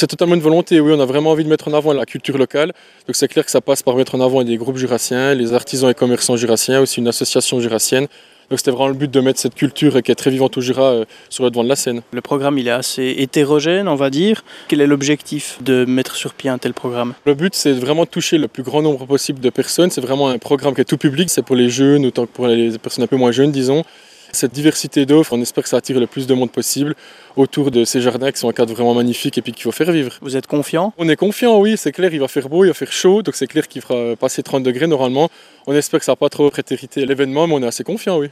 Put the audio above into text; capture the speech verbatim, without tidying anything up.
C'est totalement une volonté, oui, on a vraiment envie de mettre en avant la culture locale. Donc c'est clair que ça passe par mettre en avant des groupes jurassiens, les artisans et commerçants jurassiens, aussi une association jurassienne. Donc c'était vraiment le but de mettre cette culture qui est très vivante au Jura euh, sur le devant de la scène. Le programme il est assez hétérogène, on va dire. Quel est l'objectif de mettre sur pied un tel programme? Le but c'est vraiment de toucher le plus grand nombre possible de personnes. C'est vraiment un programme qui est tout public, c'est pour les jeunes autant que pour les personnes un peu moins jeunes, disons. Cette diversité d'offres, on espère que ça attire le plus de monde possible autour de ces jardins qui sont un cadre vraiment magnifique et puis qu'il faut faire vivre. Vous êtes confiant? On est confiant, oui, c'est clair, il va faire beau, il va faire chaud, donc c'est clair qu'il fera passer trente degrés normalement. On espère que ça ne va pas trop prétériter l'événement, mais on est assez confiant, oui.